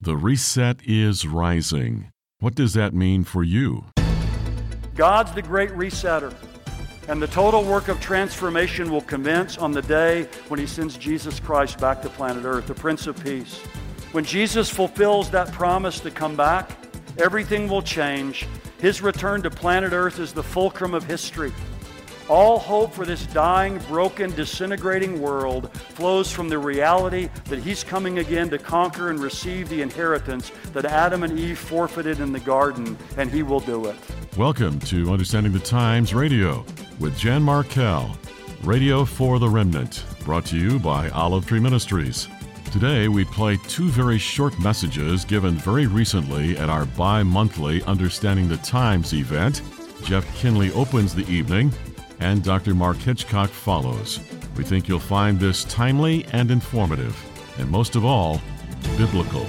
The reset is rising. What does that mean for you? God's the great resetter, and the total work of transformation will commence on the day when He sends Jesus Christ back to planet Earth, the Prince of Peace. When Jesus fulfills that promise to come back, everything will change. His return to planet Earth is the fulcrum of history. All hope for this dying, broken, disintegrating world flows from the reality that He's coming again to conquer and receive the inheritance that Adam and Eve forfeited in the garden, and He will do it. Welcome to Understanding the Times Radio with Jan Markell, Radio for the Remnant, brought to you by Olive Tree Ministries. Today we play two very short messages given very recently at our bi-monthly Understanding the Times event. Jeff Kinley opens the evening, and Dr. Mark Hitchcock follows. We think you'll find this timely and informative, and most of all, biblical.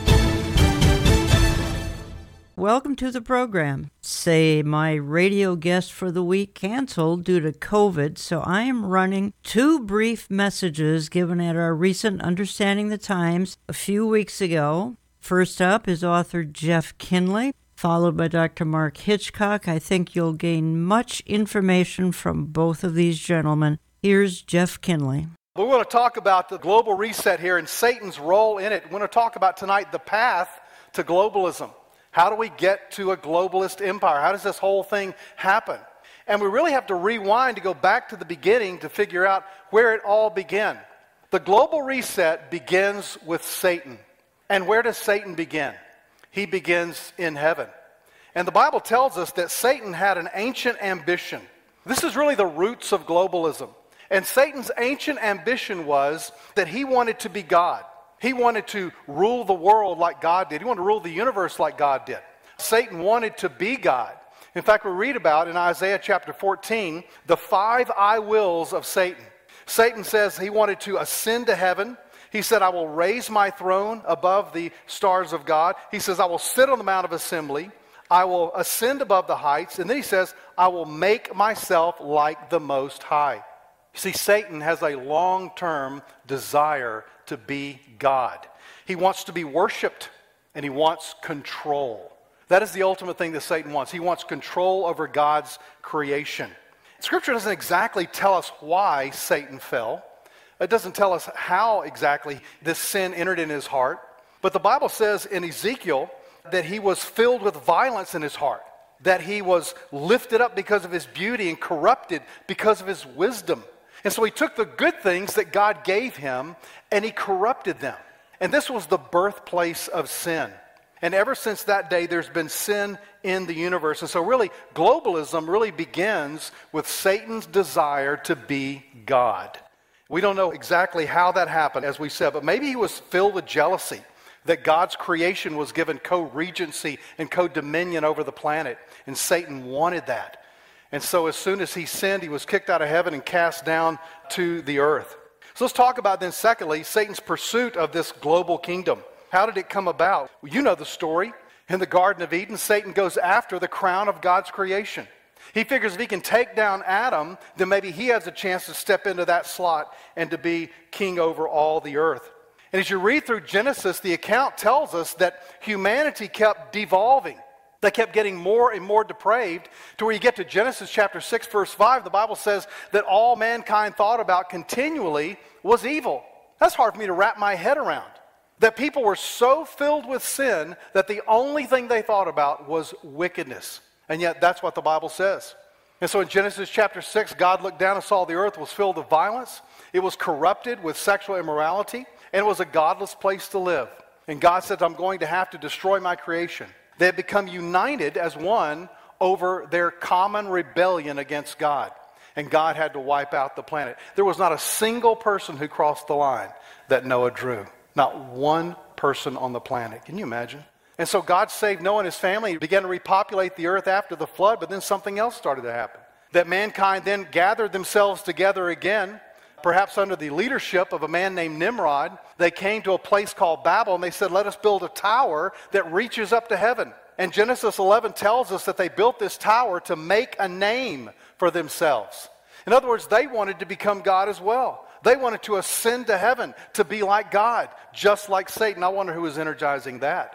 Welcome to the program. Say, my radio guest for the week canceled due to COVID, so I am running two brief messages given at our recent Understanding the Times a few weeks ago. First up is author Jeff Kinley, followed by Dr. Mark Hitchcock. I think you'll gain much information from both of these gentlemen. Here's Jeff Kinley. We want to talk about the global reset here and Satan's role in it. We want to talk about tonight the path to globalism. How do we get to a globalist empire? How does this whole thing happen? And we really have to rewind to go back to the beginning to figure out where it all began. The global reset begins with Satan. And where does Satan begin? He begins in heaven. And the Bible tells us that Satan had an ancient ambition. This is really the roots of globalism. And Satan's ancient ambition was that he wanted to be God. He wanted to rule the world like God did. He wanted to rule the universe like God did. Satan wanted to be God. In fact, we read about in Isaiah chapter 14, the 5 I wills of Satan. Satan says he wanted to ascend to heaven. He said, I will raise my throne above the stars of God. He says, I will sit on the Mount of Assembly. I will ascend above the heights. And then he says, I will make myself like the Most High. You see, Satan has a long-term desire to be God. He wants to be worshipped, and he wants control. That is the ultimate thing that Satan wants. He wants control over God's creation. Scripture doesn't exactly tell us why Satan fell. It doesn't tell us how exactly this sin entered in his heart. But the Bible says in Ezekiel that he was filled with violence in his heart, that he was lifted up because of his beauty and corrupted because of his wisdom. And so he took the good things that God gave him and he corrupted them. And this was the birthplace of sin. And ever since that day, there's been sin in the universe. And so really, globalism really begins with Satan's desire to be God. We don't know exactly how that happened, as we said, but maybe he was filled with jealousy that God's creation was given co-regency and co-dominion over the planet, and Satan wanted that. And so as soon as he sinned, he was kicked out of heaven and cast down to the earth. So let's talk about then, secondly, Satan's pursuit of this global kingdom. How did it come about? Well, you know the story. In the Garden of Eden, Satan goes after the crown of God's creation. He figures if he can take down Adam, then maybe he has a chance to step into that slot and to be king over all the earth. And as you read through Genesis, the account tells us that humanity kept devolving. They kept getting more and more depraved to where you get to Genesis chapter 6, verse 5, the Bible says that all mankind thought about continually was evil. That's hard for me to wrap my head around. That people were so filled with sin that the only thing they thought about was wickedness. And yet that's what the Bible says. And so in Genesis chapter 6, God looked down and saw the earth was filled with violence. It was corrupted with sexual immorality. And it was a godless place to live. And God said, I'm going to have to destroy my creation. They had become united as one over their common rebellion against God. And God had to wipe out the planet. There was not a single person who crossed the line that Noah drew. Not one person on the planet. Can you imagine? And so God saved Noah and his family. He began to repopulate the earth after the flood, but then something else started to happen. That mankind then gathered themselves together again, perhaps under the leadership of a man named Nimrod. They came to a place called Babel, and they said, let us build a tower that reaches up to heaven. And Genesis 11 tells us that they built this tower to make a name for themselves. In other words, they wanted to become God as well. They wanted to ascend to heaven, to be like God, just like Satan. I wonder who was energizing that.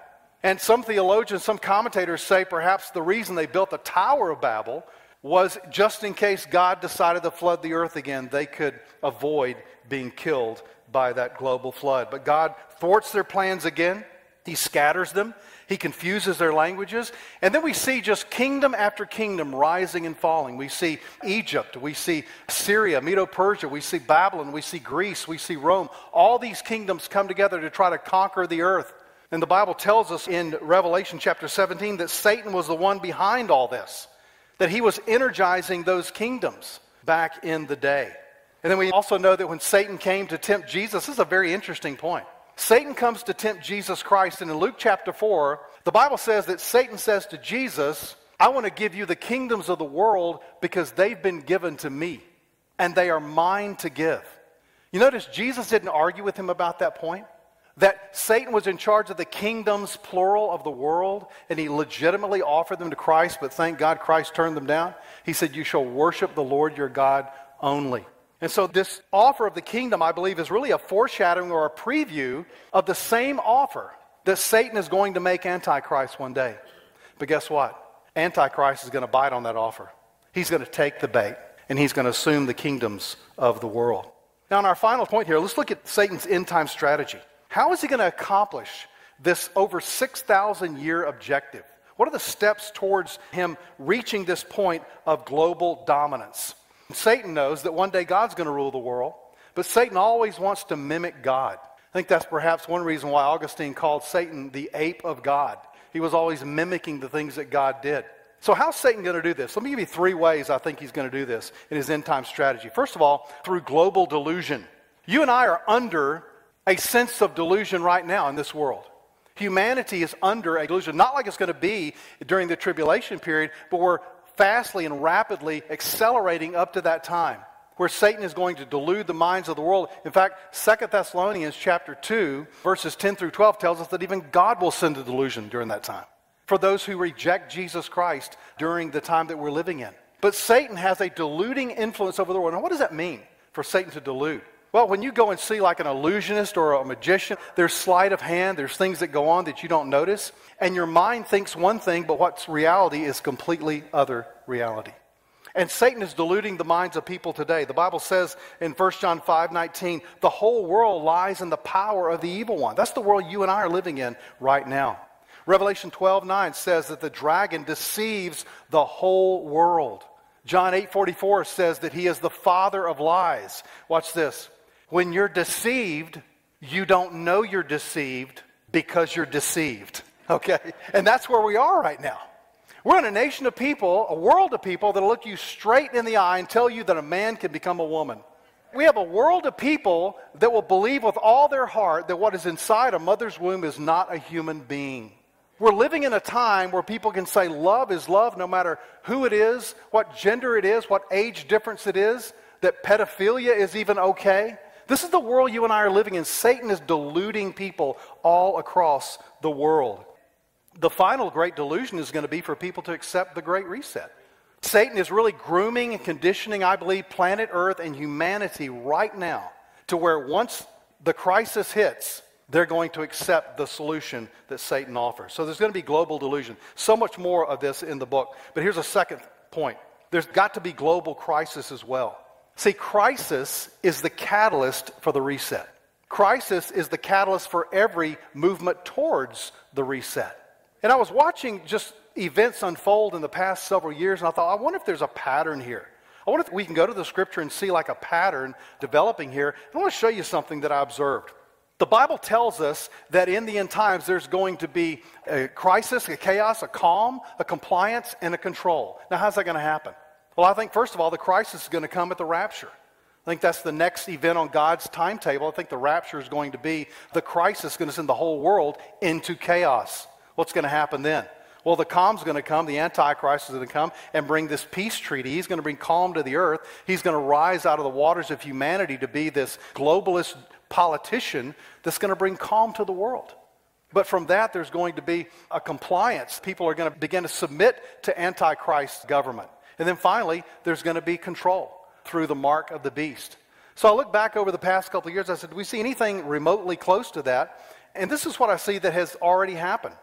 And some theologians, some commentators say perhaps the reason they built the Tower of Babel was just in case God decided to flood the earth again, they could avoid being killed by that global flood. But God thwarts their plans again. He scatters them. He confuses their languages. And then we see just kingdom after kingdom rising and falling. We see Egypt. We see Syria, Medo-Persia. We see Babylon. We see Greece. We see Rome. All these kingdoms come together to try to conquer the earth. And the Bible tells us in Revelation chapter 17 that Satan was the one behind all this, that he was energizing those kingdoms back in the day. And then we also know that when Satan came to tempt Jesus, this is a very interesting point. Satan comes to tempt Jesus Christ, and in Luke chapter 4, the Bible says that Satan says to Jesus, I want to give you the kingdoms of the world because they've been given to me, and they are mine to give. You notice Jesus didn't argue with him about that point? That Satan was in charge of the kingdoms, plural, of the world, and he legitimately offered them to Christ, but thank God Christ turned them down. He said, you shall worship the Lord your God only. And so this offer of the kingdom, I believe, is really a foreshadowing or a preview of the same offer that Satan is going to make Antichrist one day. But guess what? Antichrist is going to bite on that offer. He's going to take the bait, and he's going to assume the kingdoms of the world. Now, in our final point here, let's look at Satan's end-time strategy. How is he going to accomplish this over 6,000-year objective? What are the steps towards him reaching this point of global dominance? Satan knows that one day God's going to rule the world, but Satan always wants to mimic God. I think that's perhaps one reason why Augustine called Satan the ape of God. He was always mimicking the things that God did. So how's Satan going to do this? Let me give you 3 ways I think he's going to do this in his end-time strategy. First of all, through global delusion. You and I are under a sense of delusion right now in this world. Humanity is under a delusion, not like it's going to be during the tribulation period, but we're fastly and rapidly accelerating up to that time where Satan is going to delude the minds of the world. In fact, 2 Thessalonians chapter 2, verses 10 through 12 tells us that even God will send a delusion during that time for those who reject Jesus Christ during the time that we're living in. But Satan has a deluding influence over the world. Now, what does that mean for Satan to delude? Well, when you go and see like an illusionist or a magician, there's sleight of hand, there's things that go on that you don't notice, and your mind thinks one thing, but what's reality is completely other reality. And Satan is deluding the minds of people today. The Bible says in 1 John 5:19, the whole world lies in the power of the evil one. That's the world you and I are living in right now. Revelation 12:9 says that the dragon deceives the whole world. John 8:44 says that he is the father of lies. Watch this. When you're deceived, you don't know you're deceived because you're deceived. Okay? And that's where we are right now. We're in a nation of people, a world of people that will look you straight in the eye and tell you that a man can become a woman. We have a world of people that will believe with all their heart that what is inside a mother's womb is not a human being. We're living in a time where people can say love is love no matter who it is, what gender it is, what age difference it is, that pedophilia is even okay. This is the world you and I are living in. Satan is deluding people all across the world. The final great delusion is going to be for people to accept the Great Reset. Satan is really grooming and conditioning, I believe, planet Earth and humanity right now to where once the crisis hits, they're going to accept the solution that Satan offers. So there's going to be global delusion. So much more of this in the book. But here's a second point. There's got to be global crisis as well. See, crisis is the catalyst for the reset. Crisis is the catalyst for every movement towards the reset. And I was watching just events unfold in the past several years, and I thought, I wonder if there's a pattern here. I wonder if we can go to the scripture and see like a pattern developing here. I want to show you something that I observed. The Bible tells us that in the end times there's going to be a crisis, a chaos, a calm, a compliance, and a control. Now, how's that going to happen? Well, I think, first of all, the crisis is going to come at the rapture. I think that's the next event on God's timetable. I think the rapture is going to be the crisis going to send the whole world into chaos. What's going to happen then? Well, the calm's going to come, the Antichrist is going to come and bring this peace treaty. He's going to bring calm to the earth. He's going to rise out of the waters of humanity to be this globalist politician that's going to bring calm to the world. But from that, there's going to be a compliance. People are going to begin to submit to Antichrist's government. And then finally, there's going to be control through the mark of the beast. So I look back over the past couple of years, I said, do we see anything remotely close to that? And this is what I see that has already happened.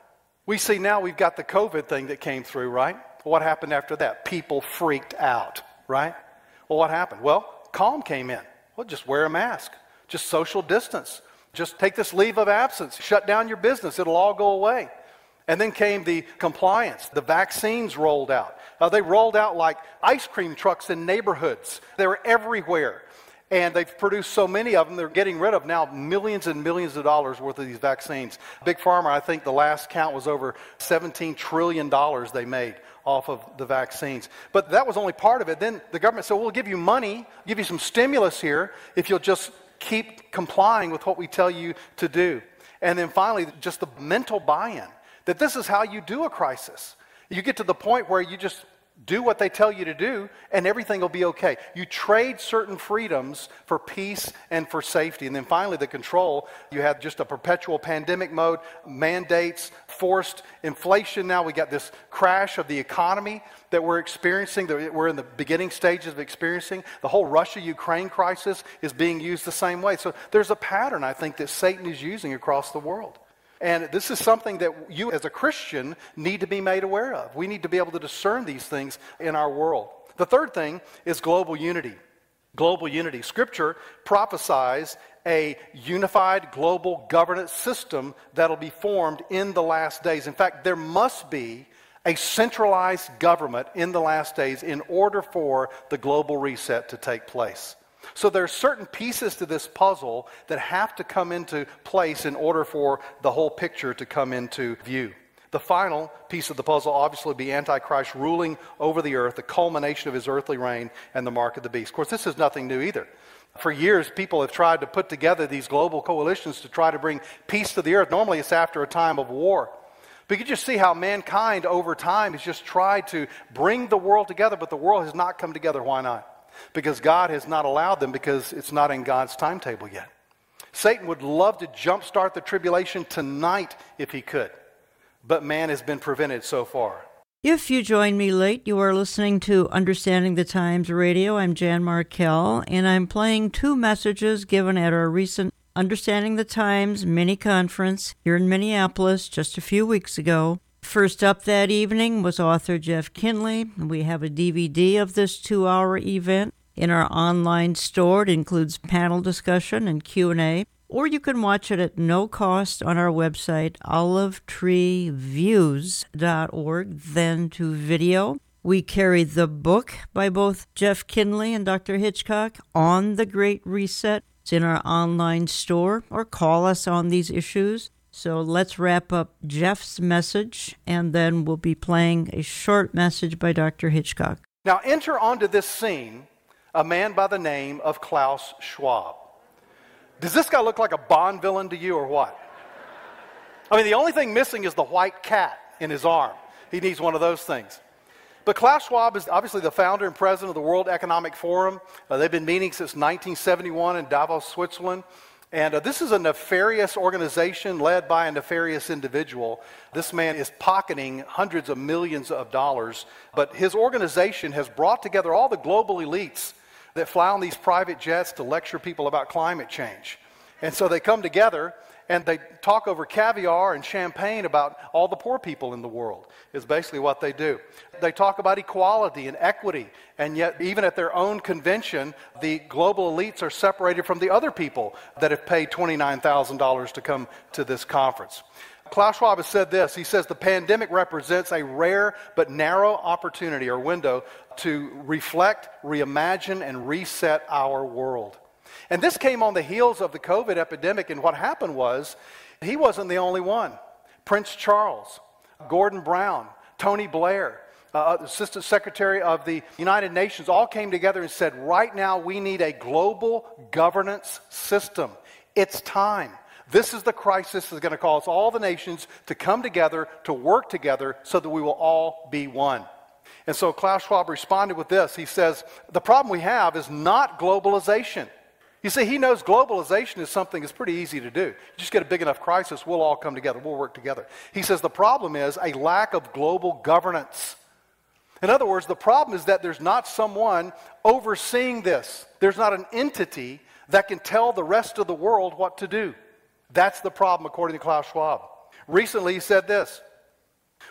We see now we've got the COVID thing that came through, right? What happened after that? People freaked out, right? Well, what happened? Well, calm came in. Well, just wear a mask. Just social distance. Just take this leave of absence. Shut down your business. It'll all go away. And then came the compliance. The vaccines rolled out. They rolled out like ice cream trucks in neighborhoods. They were everywhere. And they've produced so many of them, they're getting rid of now millions and millions of dollars worth of these vaccines. Big Pharma, I think the last count was over $17 trillion they made off of the vaccines. But that was only part of it. Then the government said, we'll give you money, give you some stimulus here if you'll just keep complying with what we tell you to do. And then finally, just the mental buy-in that this is how you do a crisis. You get to the point where you just do what they tell you to do, and everything will be okay. You trade certain freedoms for peace and for safety. And then finally, the control. You had just a perpetual pandemic mode, mandates, forced inflation. Now we got this crash of the economy that we're experiencing, that we're in the beginning stages of experiencing. The whole Russia-Ukraine crisis is being used the same way. So there's a pattern, I think, that Satan is using across the world. And this is something that you as a Christian need to be made aware of. We need to be able to discern these things in our world. The third thing is global unity. Global unity. Scripture prophesies a unified global governance system that'll be formed in the last days. In fact, there must be a centralized government in the last days in order for the global reset to take place. So there are certain pieces to this puzzle that have to come into place in order for the whole picture to come into view. The final piece of the puzzle obviously would be Antichrist ruling over the earth, the culmination of his earthly reign, and the mark of the beast. Of course, this is nothing new either. For years, people have tried to put together these global coalitions to try to bring peace to the earth. Normally, it's after a time of war. But you can just see how mankind over time has just tried to bring the world together, but the world has not come together. Why not? Because God has not allowed them, because it's not in God's timetable yet. Satan would love to jumpstart the tribulation tonight if he could, but man has been prevented so far. If you join me late, you are listening to Understanding the Times Radio. I'm Jan Markell, and I'm playing two messages given at our recent Understanding the Times mini-conference here in Minneapolis just a few weeks ago. First up that evening was author Jeff Kinley. We have a DVD of this 2-hour event in our online store. It includes panel discussion and Q&A, or you can watch it at no cost on our website, olivetreeviews.org, then to video. We carry the book by both Jeff Kinley and Dr. Hitchcock, On the Great Reset. It's in our online store, or call us on these issues. So let's wrap up Jeff's message, and then we'll be playing a short message by Dr. Hitchcock. Now enter onto this scene a man by the name of Klaus Schwab. Does this guy look like a Bond villain to you or what? I mean, the only thing missing is the white cat in his arm. He needs one of those things. But Klaus Schwab is obviously the founder and president of the World Economic Forum. They've been meeting since 1971 in Davos, Switzerland. And this is a nefarious organization led by a nefarious individual. This man is pocketing hundreds of millions of dollars, but his organization has brought together all the global elites that fly on these private jets to lecture people about climate change. And so they come together and they talk over caviar and champagne about all the poor people in the world, is basically what they do. They talk about equality and equity, and yet even at their own convention, the global elites are separated from the other people that have paid $29,000 to come to this conference. Klaus Schwab has said this. He says the pandemic represents a rare but narrow opportunity or window to reflect, reimagine, and reset our world. And this came on the heels of the COVID epidemic, and what happened was, he wasn't the only one. Prince Charles, Gordon Brown, Tony Blair, Assistant Secretary of the United Nations, all came together and said, right now we need a global governance system. It's time. This is the crisis that's going to cause all the nations to come together, to work together, so that we will all be one. And so Klaus Schwab responded with this. He says, the problem we have is not globalization. You see, he knows globalization is something that's pretty easy to do. You just get a big enough crisis, we'll all come together, we'll work together. He says the problem is a lack of global governance. In other words, the problem is that there's not someone overseeing this. There's not an entity that can tell the rest of the world what to do. That's the problem, according to Klaus Schwab. Recently, he said this.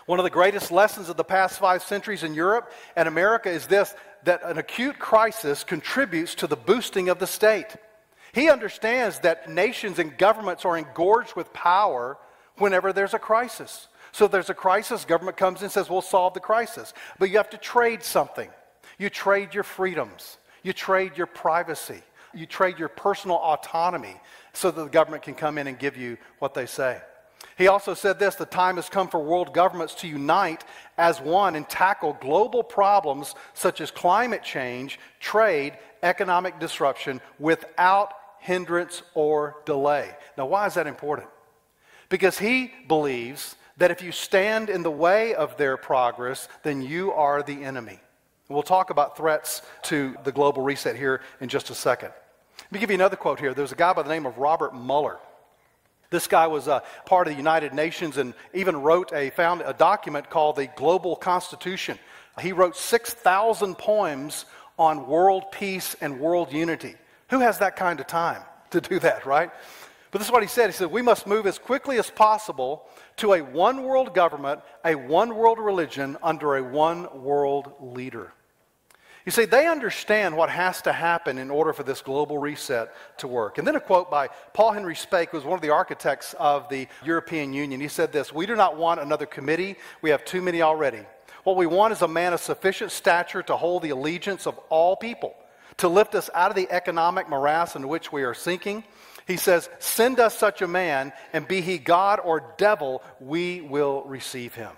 One of the greatest lessons of the past 5 centuries in Europe and America is this, that an acute crisis contributes to the boosting of the state. He understands that nations and governments are engorged with power whenever there's a crisis. So if there's a crisis, government comes in and says, we'll solve the crisis. But you have to trade something. You trade your freedoms. You trade your privacy. You trade your personal autonomy so that the government can come in and give you what they say. He also said this, the time has come for world governments to unite as one and tackle global problems such as climate change, trade, economic disruption without hindrance or delay. Now, why is that important? Because he believes that if you stand in the way of their progress, then you are the enemy. We'll talk about threats to the global reset here in just a second. Let me give you another quote here. There's a guy by the name of Robert Mueller. This guy was a part of the United Nations and even found a document called the Global Constitution. He wrote 6,000 poems on world peace and world unity. Who has that kind of time to do that, right? But this is what he said. He said, we must move as quickly as possible to a one world government, a one world religion under a one world leader. You see, they understand what has to happen in order for this global reset to work. And then a quote by Paul Henry Spaak, who was one of the architects of the European Union. He said this, we do not want another committee. We have too many already. What we want is a man of sufficient stature to hold the allegiance of all people, to lift us out of the economic morass into which we are sinking. He says, send us such a man, and be he God or devil, we will receive him.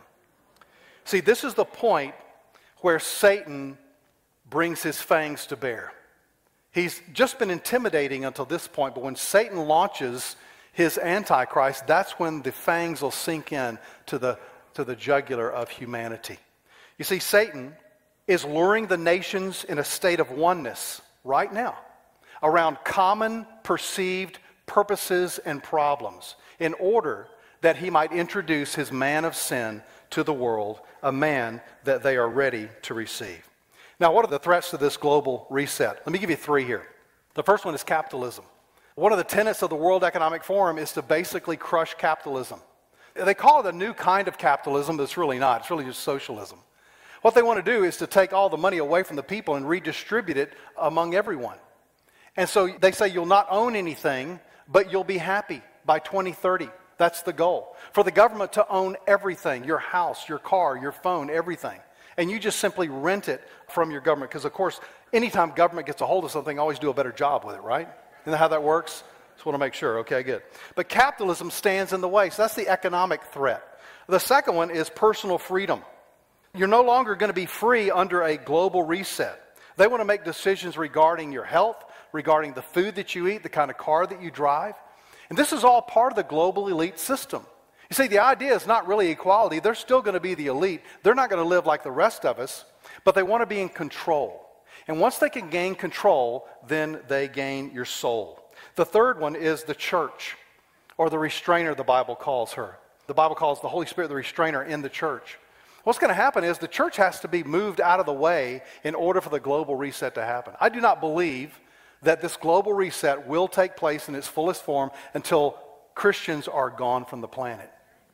See, this is the point where Satan brings his fangs to bear. He's just been intimidating until this point, but when Satan launches his Antichrist, that's when the fangs will sink in to the jugular of humanity. You see, Satan is luring the nations in a state of oneness right now around common perceived purposes and problems in order that he might introduce his man of sin to the world, a man that they are ready to receive. Now, what are the threats to this global reset? Let me give you 3 here. The first one is capitalism. One of the tenets of the World Economic Forum is to basically crush capitalism. They call it a new kind of capitalism, but it's really not. It's really just socialism. What they want to do is to take all the money away from the people and redistribute it among everyone. And so they say you'll not own anything, but you'll be happy by 2030. That's the goal. For the government to own everything, your house, your car, your phone, everything. And you just simply rent it from your government. Because, of course, anytime government gets a hold of something, always do a better job with it, right? Isn't that how that works? Just want to make sure. Okay, good. But capitalism stands in the way. So that's the economic threat. The second one is personal freedom. You're no longer going to be free under a global reset. They want to make decisions regarding your health, regarding the food that you eat, the kind of car that you drive. And this is all part of the global elite system. You see, the idea is not really equality. They're still going to be the elite. They're not going to live like the rest of us, but they want to be in control. And once they can gain control, then they gain your soul. The third one is the church, or the restrainer, the Bible calls her. The Bible calls the Holy Spirit the restrainer in the church. What's going to happen is the church has to be moved out of the way in order for the global reset to happen. I do not believe that this global reset will take place in its fullest form until Christians are gone from the planet.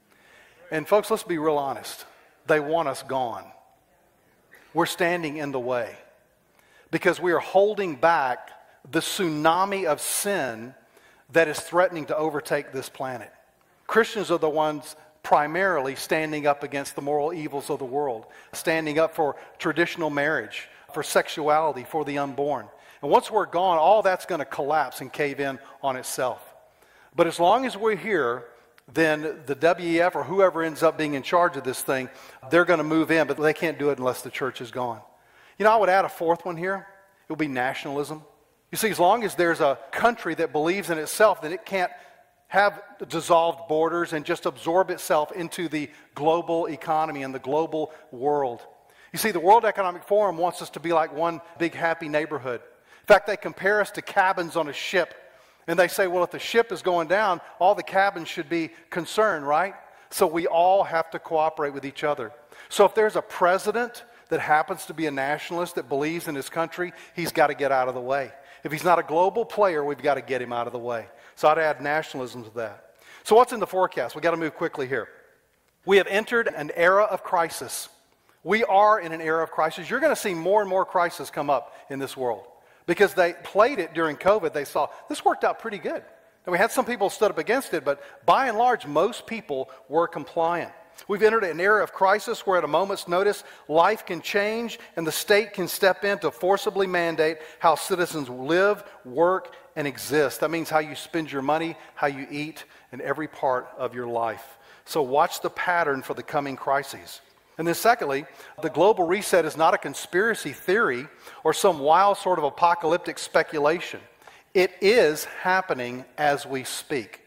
And folks, let's be real honest. They want us gone. We're standing in the way because we are holding back the tsunami of sin that is threatening to overtake this planet. Christians are the ones primarily standing up against the moral evils of the world, standing up for traditional marriage, for sexuality, for the unborn. And once we're gone, all that's going to collapse and cave in on itself. But as long as we're here, then the WEF or whoever ends up being in charge of this thing, they're going to move in, but they can't do it unless the church is gone. You know, I would add a fourth one here. It would be nationalism. You see, as long as there's a country that believes in itself, then it can't have dissolved borders and just absorb itself into the global economy and the global world. You see, the World Economic Forum wants us to be like one big happy neighborhood. In fact, they compare us to cabins on a ship. And they say, well, if the ship is going down, all the cabins should be concerned, right? So we all have to cooperate with each other. So if there's a president that happens to be a nationalist that believes in his country, he's got to get out of the way. If he's not a global player, we've got to get him out of the way. So I'd add nationalism to that. So what's in the forecast? We've got to move quickly here. We have entered an era of crisis. We are in an era of crisis. You're going to see more and more crises come up in this world because they played it during COVID. They saw this worked out pretty good. And we had some people stood up against it, but by and large, most people were compliant. We've entered an era of crisis where at a moment's notice, life can change and the state can step in to forcibly mandate how citizens live, work, and exist. That means how you spend your money, how you eat, in every part of your life. So watch the pattern for the coming crises. And then secondly, the global reset is not a conspiracy theory or some wild sort of apocalyptic speculation. It is happening as we speak.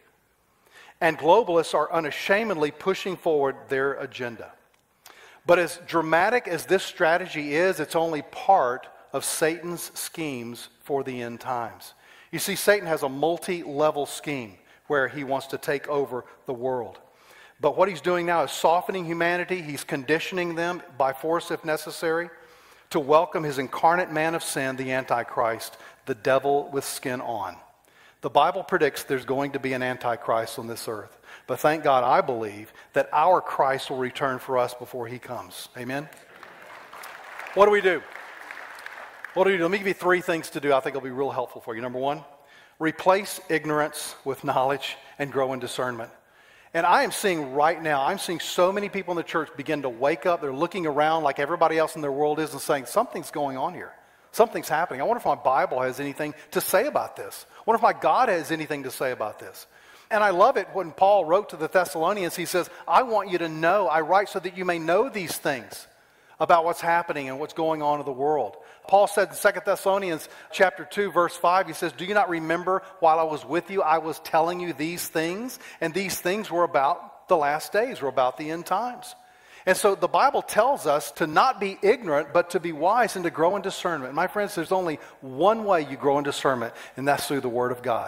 And globalists are unashamedly pushing forward their agenda. But as dramatic as this strategy is, it's only part of Satan's schemes for the end times. You see, Satan has a multi-level scheme where he wants to take over the world. But what he's doing now is softening humanity. He's conditioning them by force if necessary to welcome his incarnate man of sin, the Antichrist, the devil with skin on. The Bible predicts there's going to be an Antichrist on this earth. But thank God, I believe that our Christ will return for us before he comes. Amen? What do we do? What do we do? Let me give you 3 things to do I think will be real helpful for you. Number 1, replace ignorance with knowledge and grow in discernment. And I am seeing right now, I'm seeing so many people in the church begin to wake up. They're looking around like everybody else in their world is and saying, something's going on here. Something's happening. I wonder if my Bible has anything to say about this. I wonder if my God has anything to say about this. And I love it when Paul wrote to the Thessalonians, he says, I want you to know, I write so that you may know these things about what's happening and what's going on in the world. Paul said in 2 Thessalonians chapter 2, verse 5, he says, do you not remember while I was with you, I was telling you these things? And these things were about the last days, were about the end times. And so the Bible tells us to not be ignorant, but to be wise and to grow in discernment. My friends, there's only one way you grow in discernment, and that's through the Word of God.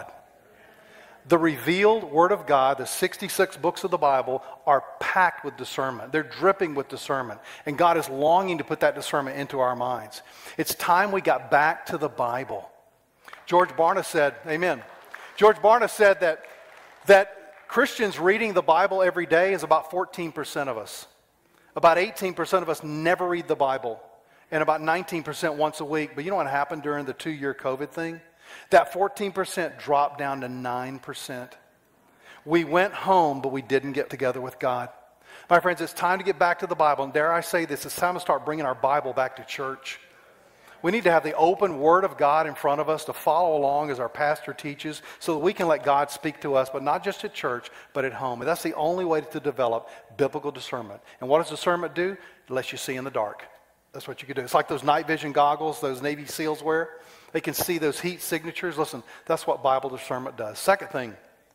The revealed Word of God, the 66 books of the Bible, are packed with discernment. They're dripping with discernment. And God is longing to put that discernment into our minds. It's time we got back to the Bible. George Barna said, amen. George Barna said that Christians reading the Bible every day is about 14% of us. About 18% of us never read the Bible, and about 19% once a week. But you know what happened during the 2-year COVID thing? That 14% dropped down to 9%. We went home, but we didn't get together with God. My friends, it's time to get back to the Bible. And dare I say this, it's time to start bringing our Bible back to church. We need to have the open Word of God in front of us to follow along as our pastor teaches so that we can let God speak to us, but not just at church, but at home. And that's the only way to develop biblical discernment. And what does discernment do? It lets you see in the dark. That's what you can do. It's like those night vision goggles those Navy SEALs wear. They can see those heat signatures. Listen, that's what Bible discernment does. Second thing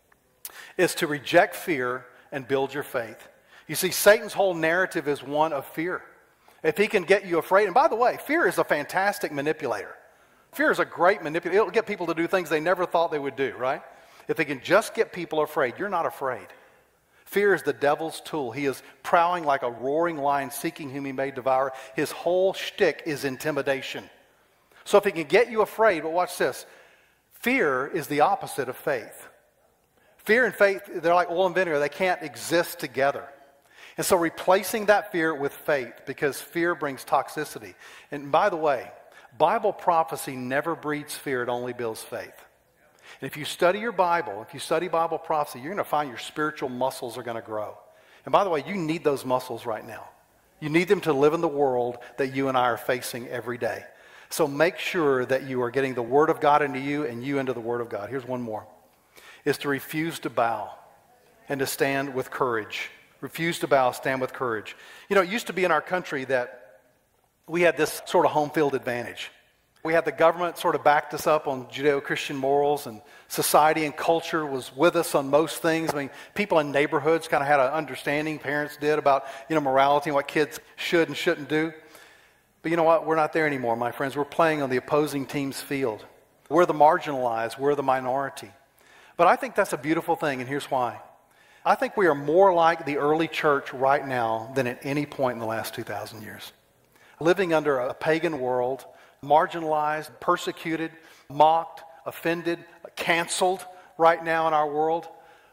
is to reject fear and build your faith. You see, Satan's whole narrative is one of fear. If he can get you afraid, and by the way, fear is a fantastic manipulator. Fear is a great manipulator. It'll get people to do things they never thought they would do, right? If they can just get people afraid, you're not afraid. Fear is the devil's tool. He is prowling like a roaring lion seeking whom he may devour. His whole shtick is intimidation. So if he can get you afraid, but watch this. Fear is the opposite of faith. Fear and faith, they're like oil and vinegar. They can't exist together. And so replacing that fear with faith, because fear brings toxicity. And by the way, Bible prophecy never breeds fear. It only builds faith. And if you study your Bible, if you study Bible prophecy, you're going to find your spiritual muscles are going to grow. And by the way, you need those muscles right now. You need them to live in the world that you and I are facing every day. So make sure that you are getting the Word of God into you and you into the Word of God. Here's one more. Is to refuse to bow and to stand with courage. Refuse to bow, stand with courage. You know, it used to be in our country that we had this sort of home field advantage. We had the government sort of backed us up on Judeo-Christian morals, and society and culture was with us on most things. I mean, people in neighborhoods kind of had an understanding, parents did, about, morality and what kids should and shouldn't do. But you know what? We're not there anymore, my friends. We're playing on the opposing team's field. We're the marginalized. We're the minority. But I think that's a beautiful thing, and here's why. I think we are more like the early church right now than at any point in the last 2,000 years. Living under a pagan world, marginalized, persecuted, mocked, offended, canceled right now in our world.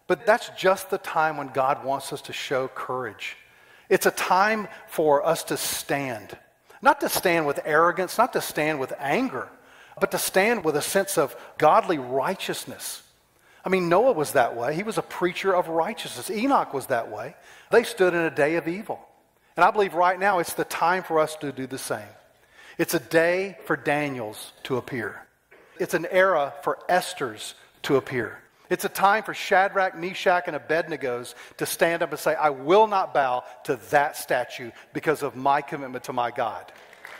But that's just the time when God wants us to show courage. It's a time for us to stand. Not to stand with arrogance, not to stand with anger, but to stand with a sense of godly righteousness. I mean, Noah was that way. He was a preacher of righteousness. Enoch was that way. They stood in a day of evil. And I believe right now it's the time for us to do the same. It's a day for Daniels to appear. It's an era for Esther's to appear. It's a time for Shadrach, Meshach, and Abednego's to stand up and say, I will not bow to that statue because of my commitment to my God.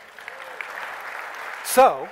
So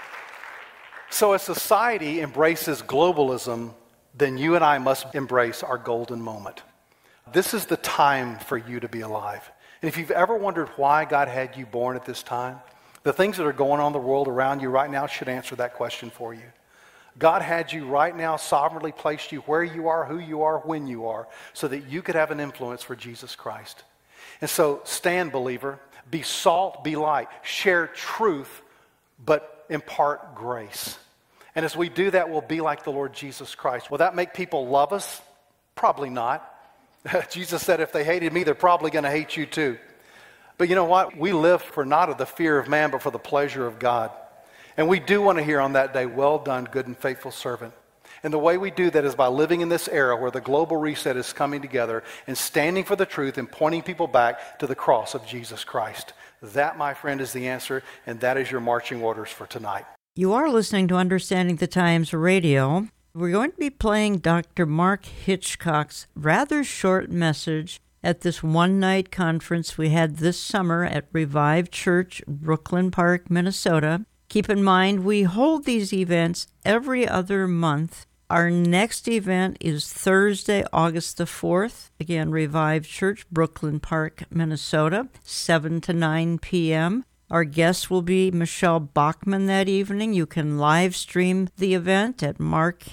as society embraces globalism, then you and I must embrace our golden moment. This is the time for you to be alive. And if you've ever wondered why God had you born at this time, the things that are going on in the world around you right now should answer that question for you. God had you right now, sovereignly placed you where you are, who you are, when you are, so that you could have an influence for Jesus Christ. And so stand, believer. Be salt, be light. Share truth, but impart grace. And as we do that, we'll be like the Lord Jesus Christ. Will that make people love us? Probably not. Jesus said, if they hated me, they're probably going to hate you too. But you know what? We live for not of the fear of man, but for the pleasure of God. And we do want to hear on that day, well done, good and faithful servant. And the way we do that is by living in this era where the global reset is coming together and standing for the truth and pointing people back to the cross of Jesus Christ. That, my friend, is the answer, and that is your marching orders for tonight. You are listening to Understanding the Times Radio. We're going to be playing Dr. Mark Hitchcock's rather short message at this one-night conference we had this summer at Revive Church, Brooklyn Park, Minnesota. Keep in mind, we hold these events every other month. Our next event is Thursday, August the 4th. Again, Revive Church, Brooklyn Park, Minnesota, 7 to 9 p.m. Our guest will be Michelle Bachman that evening. You can live stream the event at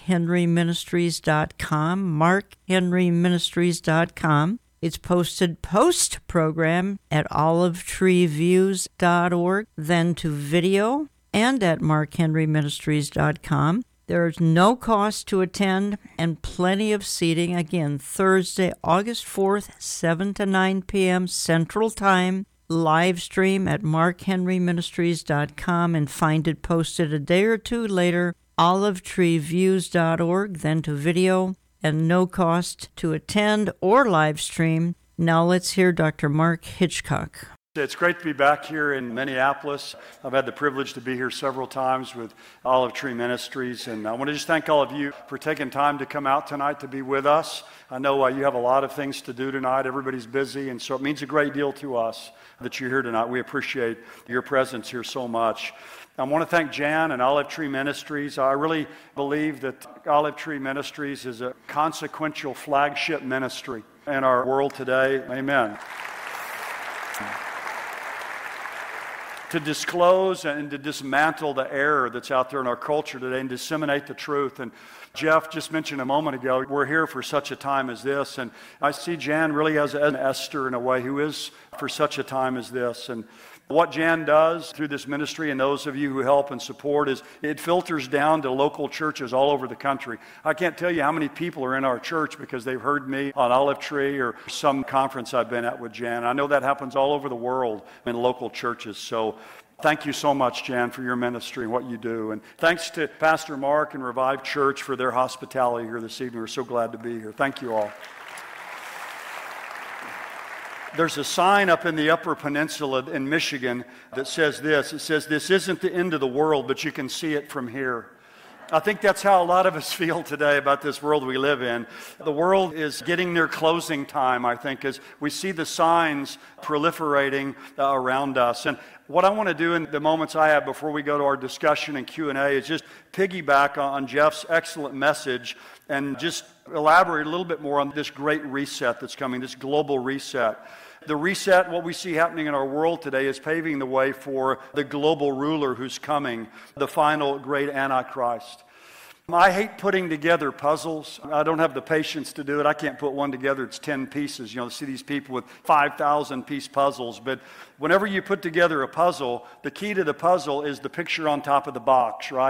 markhenryministries.com, markhenryministries.com. It's posted post-program at olivetreeviews.org, then to video, and at markhenryministries.com. There is no cost to attend and plenty of seating. Again, Thursday, August 4th, 7 to 9 p.m. Central Time. Live stream at markhenryministries.com and find it posted a day or two later, olivetreeviews.org, then to video, and no cost to attend or live stream. Now let's hear Dr. Mark Hitchcock. It's great to be back here in Minneapolis. I've had the privilege to be here several times with Olive Tree Ministries, and I want to just thank all of you for taking time to come out tonight to be with us. I know you have a lot of things to do tonight. Everybody's busy, and so it means a great deal to us that you're here tonight. We appreciate your presence here so much. I want to thank Jan and Olive Tree Ministries. I really believe that Olive Tree Ministries is a consequential flagship ministry in our world today. Amen. To disclose and to dismantle the error that's out there in our culture today and disseminate the truth. And Jeff just mentioned a moment ago, we're here for such a time as this. And I see Jan really as an Esther in a way who is for such a time as this. And what Jan does through this ministry and those of you who help and support is it filters down to local churches all over the country. I can't tell you how many people are in our church because they've heard me on Olive Tree or some conference I've been at with Jan. I know that happens all over the world in local churches. So thank you so much, Jan, for your ministry and what you do. And thanks to Pastor Mark and Revive Church for their hospitality here this evening. We're so glad to be here. Thank you all. There's a sign up in the Upper Peninsula in Michigan that says this. It says, "This isn't the end of the world, but you can see it from here." I think that's how a lot of us feel today about this world we live in. The world is getting near closing time, I think, as we see the signs proliferating around us. And what I want to do in the moments I have before we go to our discussion and Q&A is just piggyback on Jeff's excellent message and just elaborate a little bit more on this great reset that's coming, this global reset. The reset, what we see happening in our world today, is paving the way for the global ruler who's coming, the final great Antichrist. I hate putting together puzzles. I don't have the patience to do it. I can't put one together. It's 10 pieces. You know, see these people with 5,000-piece puzzles. But whenever you put together a puzzle, the key to the puzzle is the picture on top of the box, right? I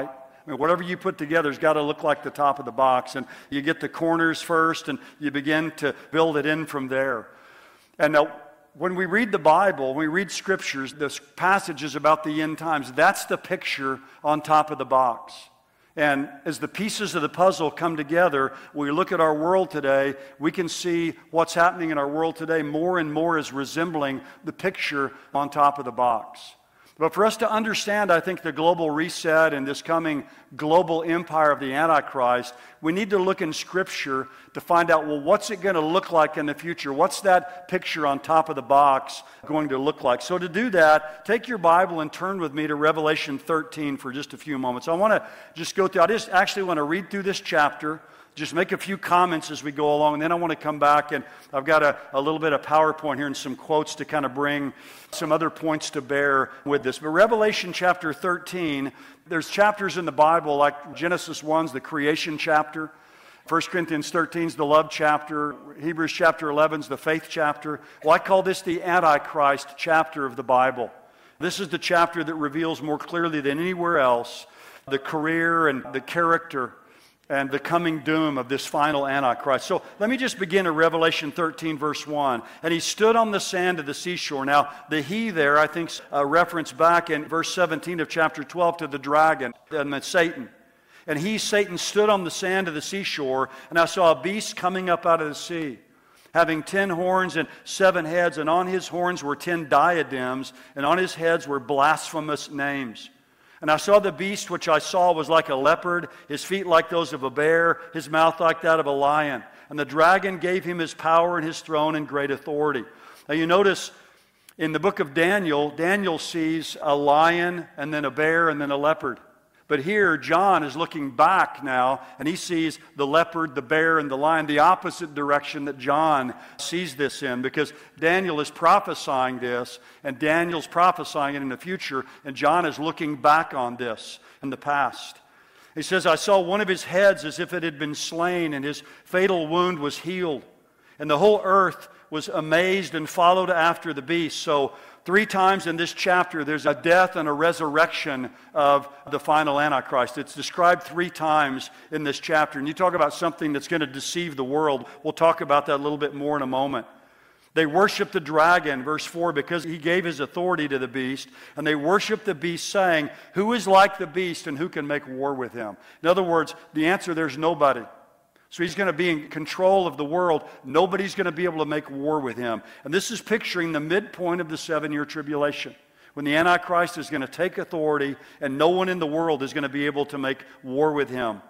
I mean, whatever you put together has got to look like the top of the box. And you get the corners first, and you begin to build it in from there. And now, when we read the Bible, when we read scriptures, the passages about the end times, that's the picture on top of the box. And as the pieces of the puzzle come together, when we look at our world today, we can see what's happening in our world today more and more is resembling the picture on top of the box. But for us to understand, I think, the global reset and this coming global empire of the Antichrist, we need to look in Scripture to find out, well, what's it going to look like in the future? What's that picture on top of the box going to look like? So to do that, take your Bible and turn with me to Revelation 13 for just a few moments. I want to just go through, I just actually want to read through this chapter, just make a few comments as we go along, and then I want to come back, and I've got a little bit of PowerPoint here and some quotes to kind of bring some other points to bear with this. But Revelation chapter 13, there's chapters in the Bible like Genesis 1's the creation chapter, 1 Corinthians 13's the love chapter, Hebrews chapter 11's the faith chapter. Well, I call this the Antichrist chapter of the Bible. This is the chapter that reveals more clearly than anywhere else the career and the character and the coming doom of this final Antichrist. So let me just begin at Revelation 13, verse 1. And he stood on the sand of the seashore. Now, the he there, I think, reference back in verse 17 of chapter 12 to the dragon and the Satan. And he, Satan, stood on the sand of the seashore, and I saw a beast coming up out of the sea, having 10 horns and 7 heads, and on his horns were 10 diadems, and on his heads were blasphemous names. And I saw the beast which I saw was like a leopard, his feet like those of a bear, his mouth like that of a lion. And the dragon gave him his power and his throne and great authority. Now you notice in the book of Daniel, Daniel sees a lion and then a bear and then a leopard. But here, John is looking back now, and he sees the leopard, the bear, and the lion, the opposite direction that John sees this in, because Daniel is prophesying this, and Daniel's prophesying it in the future, and John is looking back on this in the past. He says, I saw one of his heads as if it had been slain, and his fatal wound was healed. And the whole earth was amazed and followed after the beast. So 3 times in this chapter, there's a death and a resurrection of the final Antichrist. It's described 3 times in this chapter. And you talk about something that's going to deceive the world. We'll talk about that a little bit more in a moment. They worship the dragon, verse 4, because he gave his authority to the beast. And they worship the beast, saying, who is like the beast and who can make war with him? In other words, the answer, there's nobody. So he's going to be in control of the world. Nobody's going to be able to make war with him. And this is picturing the midpoint of the 7-year tribulation, when the Antichrist is going to take authority and no one in the world is going to be able to make war with him.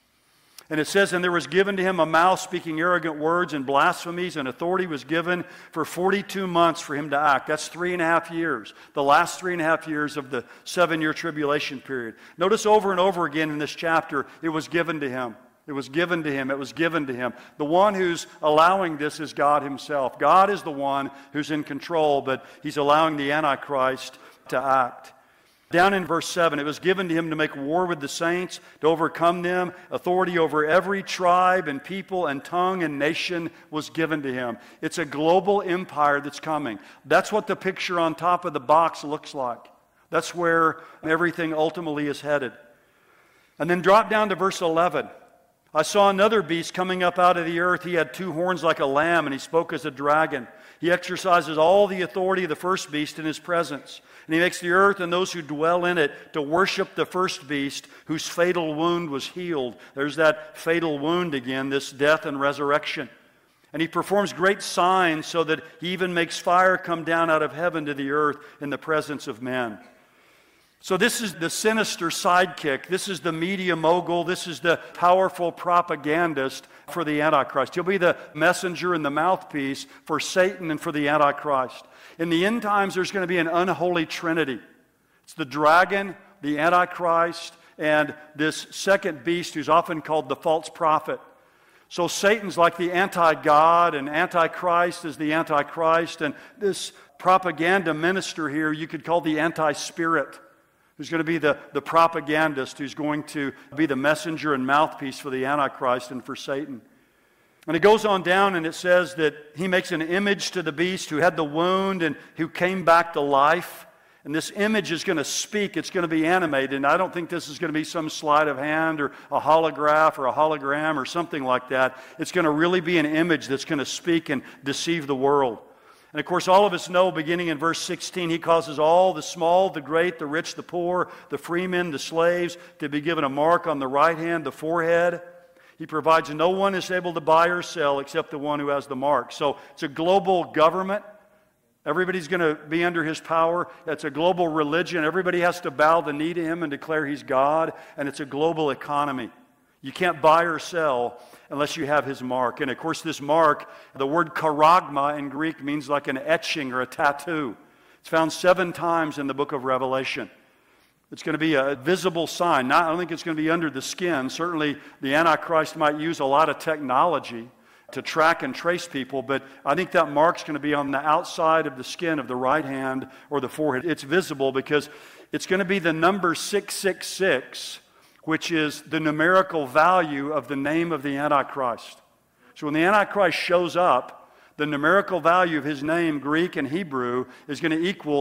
And it says, and there was given to him a mouth speaking arrogant words and blasphemies, and authority was given for 42 months for him to act. That's 3.5 years, the last 3.5 years of the 7-year tribulation period. Notice over and over again in this chapter, it was given to him. It was given to him. It was given to him. The one who's allowing this is God himself. God is the one who's in control, but he's allowing the Antichrist to act. Down in verse 7, it was given to him to make war with the saints, to overcome them. Authority over every tribe and people and tongue and nation was given to him. It's a global empire that's coming. That's what the picture on top of the box looks like. That's where everything ultimately is headed. And then drop down to verse 11. I saw another beast coming up out of the earth. He had 2 horns like a lamb, and he spoke as a dragon. He exercises all the authority of the first beast in his presence. And he makes the earth and those who dwell in it to worship the first beast, whose fatal wound was healed. There's that fatal wound again, this death and resurrection. And he performs great signs so that he even makes fire come down out of heaven to the earth in the presence of men. So this is the sinister sidekick. This is the media mogul. This is the powerful propagandist for the Antichrist. He'll be the messenger and the mouthpiece for Satan and for the Antichrist. In the end times, there's going to be an unholy trinity. It's the dragon, the Antichrist, and this second beast who's often called the false prophet. So Satan's like the anti-God, and Antichrist is the Antichrist, and this propaganda minister here you could call the anti-spirit, who's going to be the propagandist, who's going to be the messenger and mouthpiece for the Antichrist and for Satan. And it goes on down and it says that he makes an image to the beast who had the wound and who came back to life. And this image is going to speak. It's going to be animated. And I don't think this is going to be some sleight of hand or a holograph or a hologram or something like that. It's going to really be an image that's going to speak and deceive the world. And of course, all of us know, beginning in verse 16, he causes all, the small, the great, the rich, the poor, the freemen, the slaves, to be given a mark on the right hand, the forehead. He provides no one is able to buy or sell except the one who has the mark. So it's a global government. Everybody's going to be under his power. It's a global religion. Everybody has to bow the knee to him and declare he's God. And it's a global economy. You can't buy or sell unless you have his mark. And of course, this mark, the word charagma in Greek means like an etching or a tattoo. It's found 7 times in the book of Revelation. It's going to be a visible sign. I don't think it's going to be under the skin. Certainly, the Antichrist might use a lot of technology to track and trace people, but I think that mark's going to be on the outside of the skin of the right hand or the forehead. It's visible because it's going to be the number 666, which is the numerical value of the name of the Antichrist. So when the Antichrist shows up, the numerical value of his name, Greek and Hebrew, is going to equal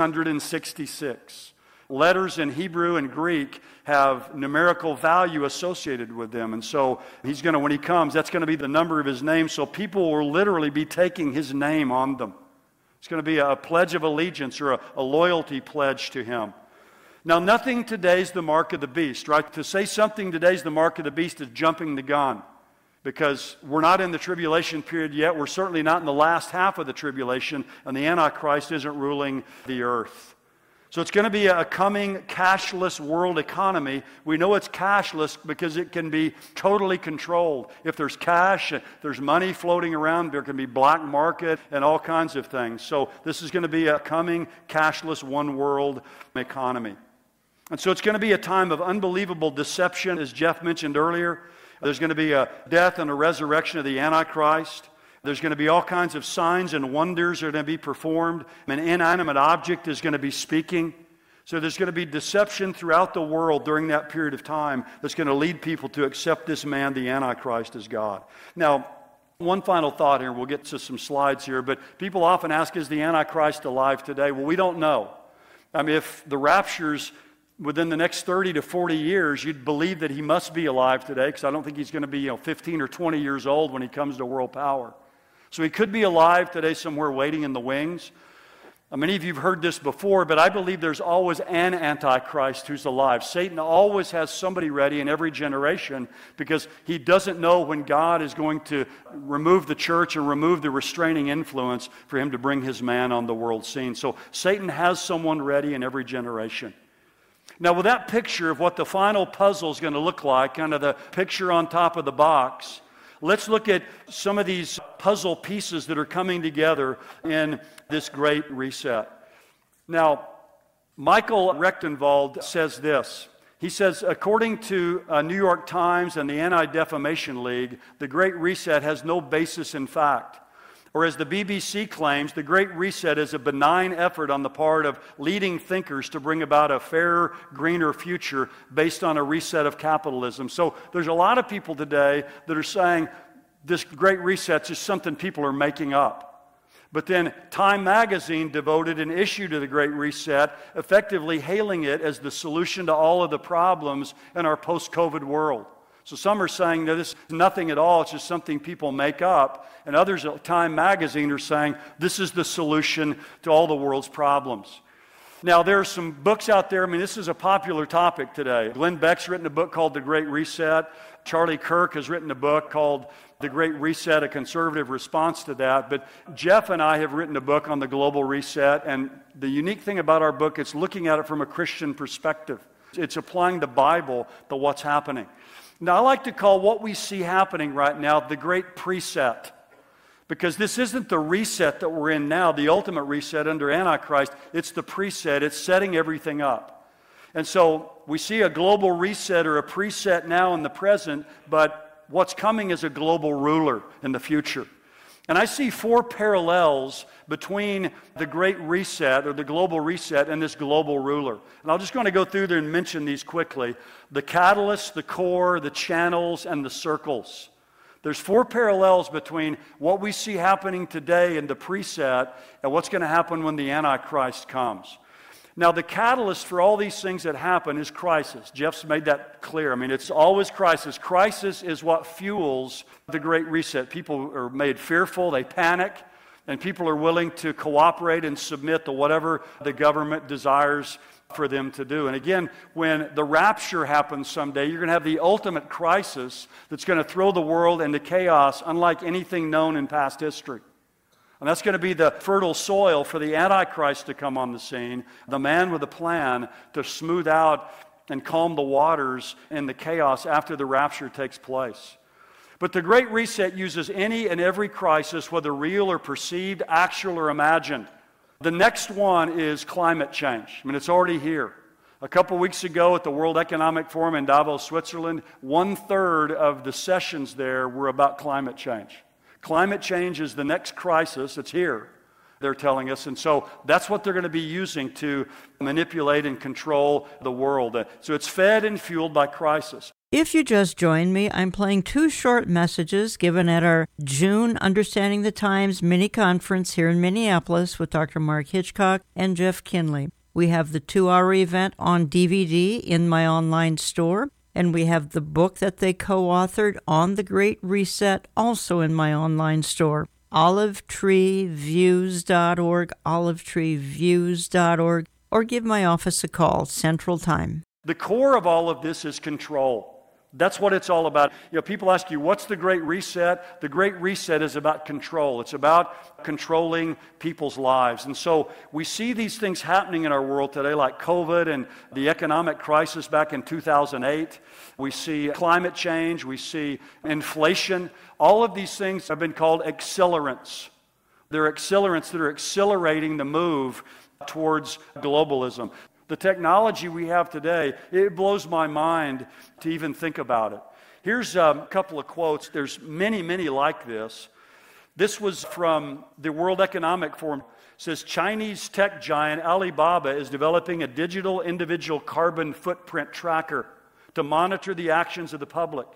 666. Letters in Hebrew and Greek have numerical value associated with them. And so he's going to, when he comes, that's going to be the number of his name. So people will literally be taking his name on them. It's going to be a pledge of allegiance or a loyalty pledge to him. Now, nothing today's the mark of the beast, right? To say something today's the mark of the beast is jumping the gun, because we're not in the tribulation period yet. We're certainly not in the last half of the tribulation, and the Antichrist isn't ruling the earth. So it's going to be a coming cashless world economy. We know it's cashless because it can be totally controlled. If there's cash, there's money floating around, there can be black market and all kinds of things. So this is going to be a coming cashless one world economy. And so it's going to be a time of unbelievable deception, as Jeff mentioned earlier. There's going to be a death and a resurrection of the Antichrist. There's going to be all kinds of signs and wonders that are going to be performed. An inanimate object is going to be speaking. So there's going to be deception throughout the world during that period of time that's going to lead people to accept this man, the Antichrist, as God. Now, one final thought here. We'll get to some slides here. But people often ask, is the Antichrist alive today? Well, we don't know. I mean, if the rapture's within the next 30 to 40 years, you'd believe that he must be alive today, because I don't think he's going to be 15 or 20 years old when he comes to world power. So he could be alive today somewhere waiting in the wings. Many of you have heard this before, but I believe there's always an Antichrist who's alive. Satan always has somebody ready in every generation, because he doesn't know when God is going to remove the church and remove the restraining influence for him to bring his man on the world scene. So Satan has someone ready in every generation. Now, with that picture of what the final puzzle is going to look like, kind of the picture on top of the box, let's look at some of these puzzle pieces that are coming together in this great reset. Now, Michael Rechtenwald says this. He says, according to New York Times and the Anti-Defamation League, the Great Reset has no basis in fact. Or as the BBC claims, the Great Reset is a benign effort on the part of leading thinkers to bring about a fairer, greener future based on a reset of capitalism. So there's a lot of people today that are saying this Great Reset's just something people are making up. But then Time magazine devoted an issue to the Great Reset, effectively hailing it as the solution to all of the problems in our post-COVID world. So some are saying that this is nothing at all, it's just something people make up. And others at Time magazine are saying this is the solution to all the world's problems. Now, there are some books out there. This is a popular topic today. Glenn Beck's written a book called The Great Reset. Charlie Kirk has written a book called The Great Reset, a conservative response to that. But Jeff and I have written a book on the global reset. And the unique thing about our book, it's looking at it from a Christian perspective. It's applying the Bible to what's happening. Now, I like to call what we see happening right now the great preset, because this isn't the reset that we're in now, the ultimate reset under Antichrist. It's the preset. It's setting everything up. And so we see a global reset or a preset now in the present, but what's coming is a global ruler in the future. And I see 4 parallels between the Great Reset or the global reset and this global ruler. And I'm just going to go through there and mention these quickly. The catalyst, the core, the channels, and the circles. There's 4 parallels between what we see happening today in the preset and what's going to happen when the Antichrist comes. Now, the catalyst for all these things that happen is crisis. Jeff's made that clear. I mean, it's always crisis. Crisis is what fuels the Great Reset. People are made fearful, they panic, and people are willing to cooperate and submit to whatever the government desires for them to do. And again, when the rapture happens someday, you're going to have the ultimate crisis that's going to throw the world into chaos unlike anything known in past history. And that's going to be the fertile soil for the Antichrist to come on the scene, the man with a plan to smooth out and calm the waters in the chaos after the rapture takes place. But the Great Reset uses any and every crisis, whether real or perceived, actual or imagined. The next one is climate change. I mean, it's already here. A couple weeks ago at the World Economic Forum in Davos, Switzerland, 1/3 of the sessions there were about climate change. Climate change is the next crisis. It's here, they're telling us. And so that's what they're going to be using to manipulate and control the world. So it's fed and fueled by crisis. If you just joined me, I'm playing 2 short messages given at our June Understanding the Times mini-conference here in Minneapolis with Dr. Mark Hitchcock and Jeff Kinley. We have the 2-hour event on DVD in my online store, and we have the book that they co-authored on the Great Reset also in my online store, olivetreeviews.org, olivetreeviews.org, or give my office a call, Central Time. The core of all of this is control. That's what it's all about. You know, people ask you, what's the Great Reset? The Great Reset is about control. It's about controlling people's lives. And so we see these things happening in our world today, like COVID and the economic crisis back in 2008. We see climate change. We see inflation. All of these things have been called accelerants. They're accelerants that are accelerating the move towards globalism. The technology we have today, it blows my mind to even think about it. Here's a couple of quotes. There's many, many like this. This was from the World Economic Forum. It says, Chinese tech giant Alibaba is developing a digital individual carbon footprint tracker to monitor the actions of the public.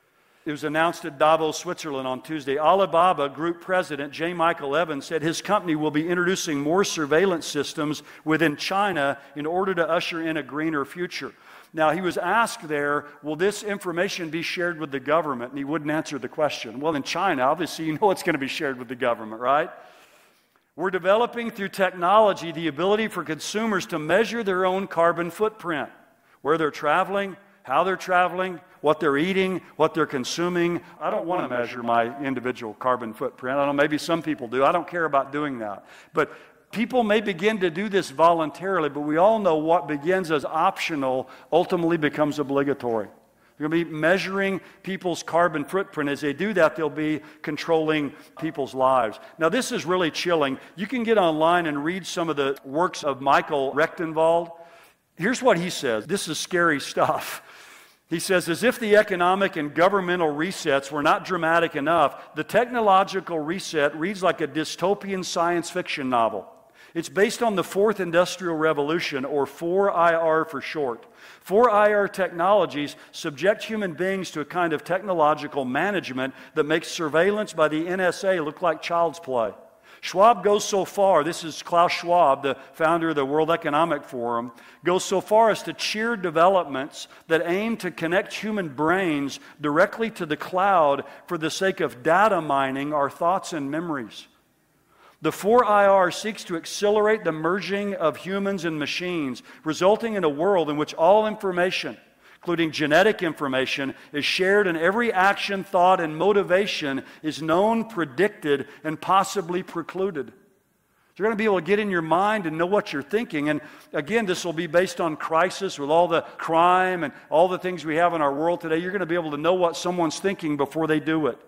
It was announced at Davos, Switzerland on Tuesday. Alibaba Group President J. Michael Evans said his company will be introducing more surveillance systems within China in order to usher in a greener future. Now, he was asked there, will this information be shared with the government? And he wouldn't answer the question. Well, in China, obviously, you know it's going to be shared with the government, right? We're developing through technology the ability for consumers to measure their own carbon footprint, where they're traveling, how they're traveling, what they're eating, what they're consuming. I don't want to measure my individual carbon footprint. I don't know, maybe some people do. I don't care about doing that. But people may begin to do this voluntarily, but we all know what begins as optional ultimately becomes obligatory. They're going to be measuring people's carbon footprint. As they do that, they'll be controlling people's lives. Now, this is really chilling. You can get online and read some of the works of Michael Rechtenwald. Here's what he says. This is scary stuff. He says, as if the economic and governmental resets were not dramatic enough, the technological reset reads like a dystopian science fiction novel. It's based on the Fourth Industrial Revolution, or 4IR for short. 4IR technologies subject human beings to a kind of technological management that makes surveillance by the NSA look like child's play. Schwab goes so far, this is Klaus Schwab, the founder of the World Economic Forum, goes so far as to cheer developments that aim to connect human brains directly to the cloud for the sake of data mining our thoughts and memories. The 4IR seeks to accelerate the merging of humans and machines, resulting in a world in which all information, including genetic information, is shared, and every action, thought, and motivation is known, predicted, and possibly precluded. You're going to be able to get in your mind and know what you're thinking. And again, this will be based on crisis with all the crime and all the things we have in our world today. You're going to be able to know what someone's thinking before they do it.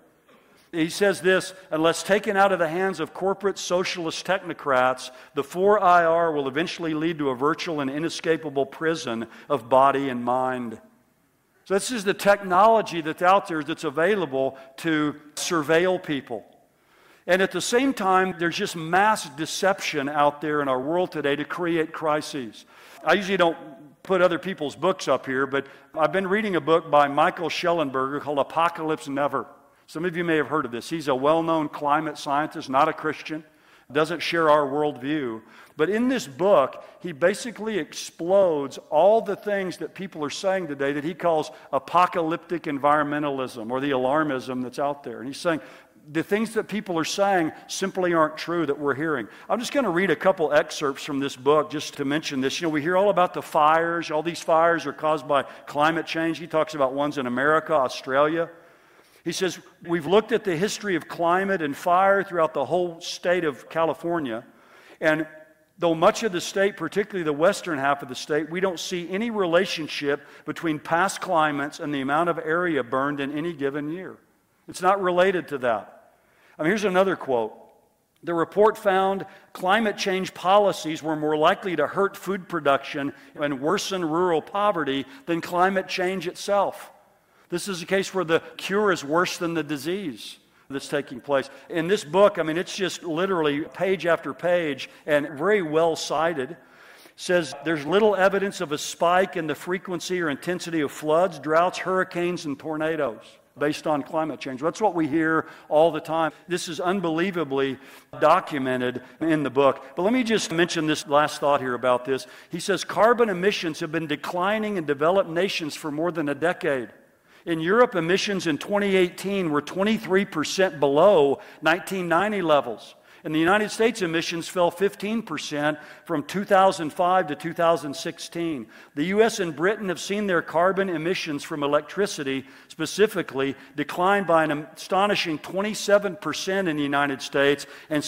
He says this, unless taken out of the hands of corporate socialist technocrats, the 4IR will eventually lead to a virtual and inescapable prison of body and mind. So this is the technology that's out there that's available to surveil people. And at the same time, there's just mass deception out there in our world today to create crises. I usually don't put other people's books up here, but I've been reading a book by Michael Schellenberger called Apocalypse Never. Some of you may have heard of this. He's a well-known climate scientist, not a Christian. doesn't share our worldview. But in this book, he basically explodes all the things that people are saying today that he calls apocalyptic environmentalism or the alarmism that's out there. And he's saying the things that people are saying simply aren't true that we're hearing. I'm just going to read a couple excerpts from this book just to mention this. You know, we hear all about the fires. All these fires are caused by climate change. He talks about ones in America, Australia. He says, we've looked at the history of climate and fire throughout the whole state of California, and though much of the state, particularly the western half of the state, we don't see any relationship between past climates and the amount of area burned in any given year. It's not related to that. I mean, here's another quote. The report found climate change policies were more likely to hurt food production and worsen rural poverty than climate change itself. This is a case where the cure is worse than the disease that's taking place. In this book, I mean, it's just literally page after page and very well cited. Says there's little evidence of a spike in the frequency or intensity of floods, droughts, hurricanes, and tornadoes based on climate change. That's what we hear all the time. This is unbelievably documented in the book. But let me just mention this last thought here about this. He says carbon emissions have been declining in developed nations for more than a decade. In Europe, emissions in 2018 were 23% below 1990 levels. In the United States, emissions fell 15% from 2005 to 2016. The U.S. and Britain have seen their carbon emissions from electricity specifically decline by an astonishing 27% in the United States and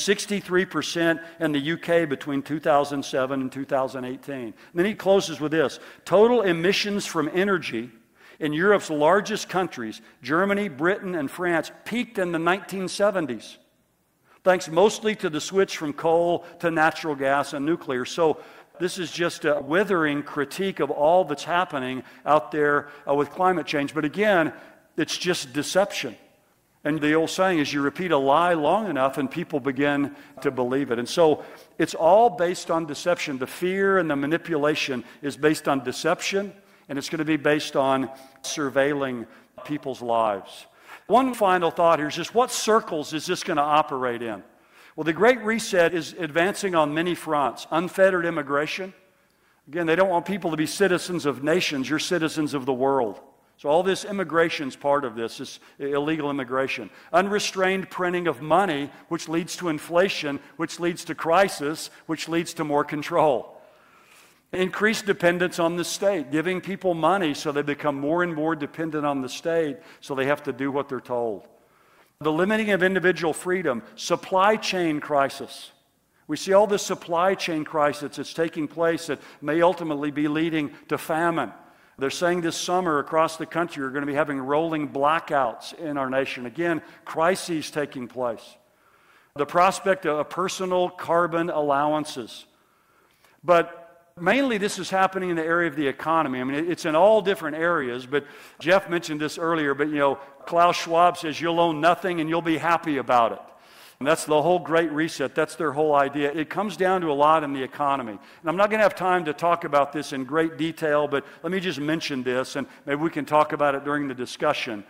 63% in the U.K. between 2007 and 2018. And then he closes with this. Total emissions from energy in Europe's largest countries, Germany, Britain, and France, peaked in the 1970s, thanks mostly to the switch from coal to natural gas and nuclear. So this is just a withering critique of all that's happening out there with climate change. But again, it's just deception. And the old saying is you repeat a lie long enough and people begin to believe it. And so it's all based on deception. The fear and the manipulation is based on deception, and it's going to be based on surveilling people's lives. One final thought here is just what circles is this going to operate in? Well, the Great Reset is advancing on many fronts. Unfettered immigration. Again, they don't want people to be citizens of nations. You're citizens of the world. So all this immigration is part of this, this illegal immigration. Unrestrained printing of money, which leads to inflation, which leads to crisis, which leads to more control. Increased dependence on the state, giving people money so they become more and more dependent on the state, so they have to do what they're told. The limiting of individual freedom, supply chain crisis. We see all this supply chain crisis that's taking place that may ultimately be leading to famine. They're saying this summer across the country we're going to be having rolling blackouts in our nation. Again, crises taking place. The prospect of personal carbon allowances. But mainly this is happening in the area of the economy. I mean, it's in all different areas, but Jeff mentioned this earlier, but Klaus Schwab says you'll own nothing and you'll be happy about it. And that's the whole Great Reset. That's their whole idea. It comes down to a lot in the economy. And I'm not going to have time to talk about this in great detail, but let me just mention this, and maybe we can talk about it during the discussion.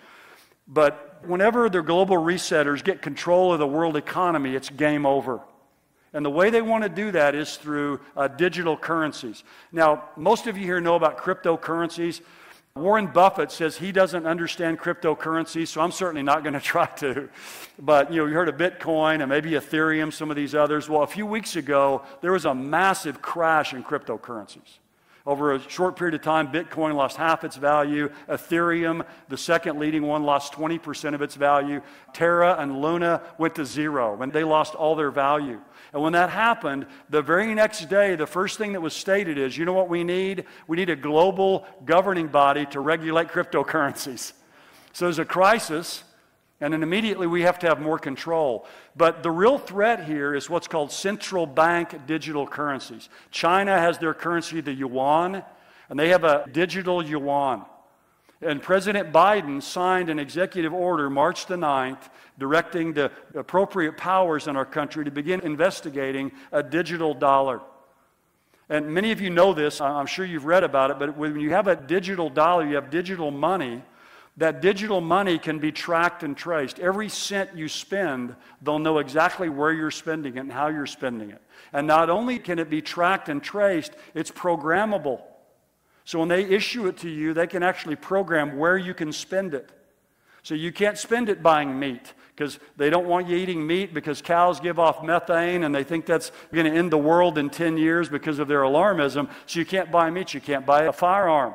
But whenever the global resetters get control of the world economy, it's game over. And the way they want to do that is through digital currencies. Now, most of you here know about cryptocurrencies. Warren Buffett says he doesn't understand cryptocurrencies, so I'm certainly not going to try to. But, you heard of Bitcoin and maybe Ethereum, some of these others. Well, a few weeks ago, there was a massive crash in cryptocurrencies. Over a short period of time, Bitcoin lost half its value. Ethereum, the second leading one, lost 20% of its value. Terra and Luna went to zero, and they lost all their value. And when that happened, the very next day, the first thing that was stated is, you know what we need? We need a global governing body to regulate cryptocurrencies. So there's a crisis, and then immediately we have to have more control. But the real threat here is what's called central bank digital currencies. China has their currency, the yuan, and they have a digital yuan. And President Biden signed an executive order March the 9th directing the appropriate powers in our country to begin investigating a digital dollar. And many of you know this, I'm sure you've read about it, but when you have a digital dollar, you have digital money, that digital money can be tracked and traced. Every cent you spend, they'll know exactly where you're spending it and how you're spending it. And not only can it be tracked and traced, it's programmable. So when they issue it to you, they can actually program where you can spend it. So you can't spend it buying meat because they don't want you eating meat because cows give off methane and they think that's going to end the world in 10 years because of their alarmism. So you can't buy meat. You can't buy a firearm.